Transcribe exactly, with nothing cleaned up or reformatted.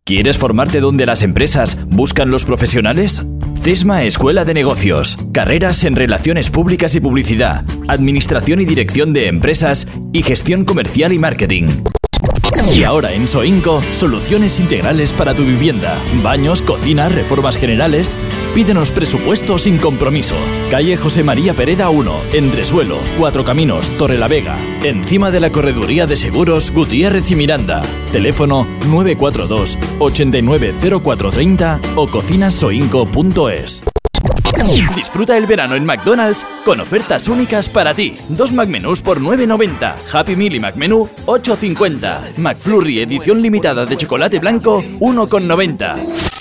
¿Quieres formarte donde las empresas buscan los profesionales? CESMA Escuela de Negocios. Carreras en Relaciones Públicas y Publicidad, Administración y Dirección de Empresas y Gestión Comercial y Marketing. Y ahora en Soinco, soluciones integrales para tu vivienda. Baños, cocina, reformas generales. Pídenos presupuesto sin compromiso. Calle José María Pereda uno, Entresuelo, Cuatro Caminos, Torrelavega. Encima de la Correduría de Seguros Gutiérrez y Miranda. Teléfono nueve cuatro dos, ochenta y nueve cero cuatro treinta o cocinasoinco punto es. Disfruta el verano en McDonald's con ofertas únicas para ti. Dos McMenús por nueve noventa. Happy Meal y McMenú ocho cincuenta. McFlurry edición limitada de chocolate blanco uno noventa.